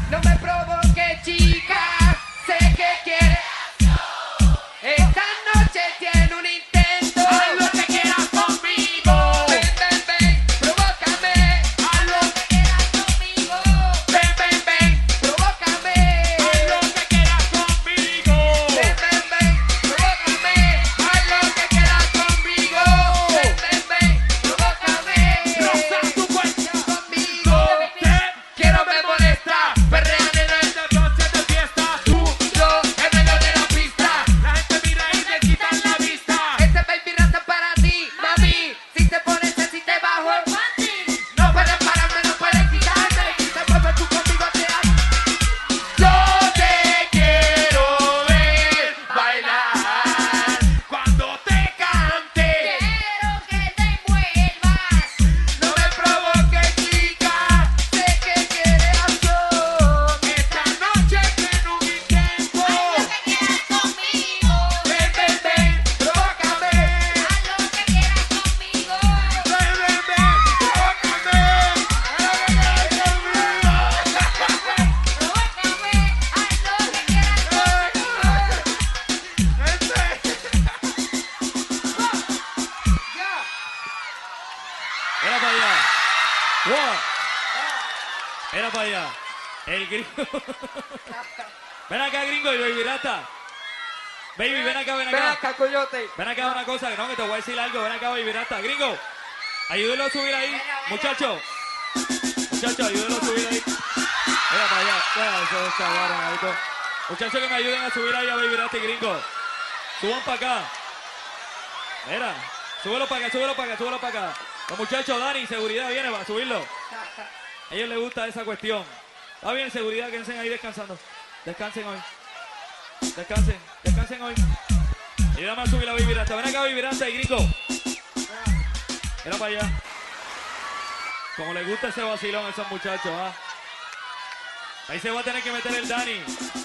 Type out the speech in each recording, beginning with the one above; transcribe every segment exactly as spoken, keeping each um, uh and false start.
No me provoque, chica, sé que quieres. Esta noche tiene un intento. Haz lo que quieras conmigo. Ven, ven, ven, provócame. Haz lo que quieras conmigo. Ven, ven, ven, provócame. Haz lo que quieras conmigo. Ven, ven, ven, provócame. Haz lo que quieras conmigo. Ven, ven, ven, provócame. Roza tu cuerpo conmigo. Te quiero, me molesta. Perrea, nena, esta noche de fiesta. Tú, yo, en medio de la pista. La gente mira y le quitan la vista. Este baby rata para ti, mami. Si te pones así te bajo el panty. No puedes pararme, no puedes quitarme. Si te mueves tú conmigo te hago. Yo te quiero ver bailar cuando te cante. Quiero que te muevas. No me provoques, chica. Sé que quieres acción. Esta noche tiene un intento. Haz lo que quieras conmigo. Ven, ven, ven, provócame. Haz lo que quieras conmigo. Ven, ven, ven, provócame. Haz lo que quieras conmigo. Provócame. Haz lo que quieras conmigo. Era para allá. Wow. Era para allá. El gringo. Ven acá, gringo, y baby rata. Baby, ven acá, ven Ven acá. acá, coyote. Ven acá una cosa, no, que te voy a decir algo. Ven acá, baby rata. Gringo, ayúdenlo a subir ahí. Muchacho. Muchacho, ayúdenlo a subir ahí. Mira para allá. Ya, eso está bueno, marito. Muchachos que me ayuden a subir ahí a baby rata y gringo. Suban para acá. Mira, súbelo para acá, súbelo para acá, súbelo para acá. Los muchachos, Dani, seguridad viene para subirlo. A ellos les gusta esa cuestión. Está bien, seguridad, quédense ahí descansando. Descansen hoy. Descansen, descansen hoy. Ayúdame a subir la baby rata. Ven acá, baby rata y gringo. Mira para allá. Como les gusta ese vacilón a esos muchachos, ¿ah? Ahí se va a tener que meter el Dani.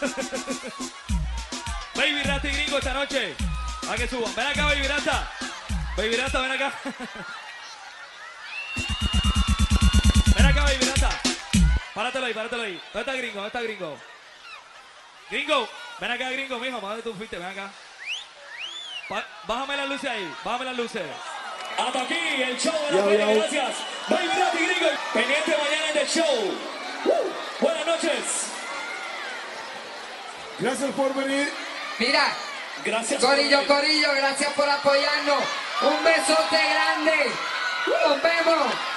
Baby rata y gringo esta noche. A que suban. Ven acá, baby rata. Baby rata, ven acá. Ven acá, baby rata. Páratelo ahí, páratelo ahí. ¿Dónde está gringo? ¿Dónde está gringo? Gringo, ven acá, gringo, mijo. ¿Para dónde tú fuiste? Ven acá. Pa- bájame las luces ahí. Bájame las luces. Hasta aquí el show de la feria. Gracias. Baby rata y gringo. Pendiente mañana del show. Uh, buenas noches. Gracias por venir. Mira, Gracias. corillo, corillo, gracias por apoyarnos. Un besote grande. Nos vemos.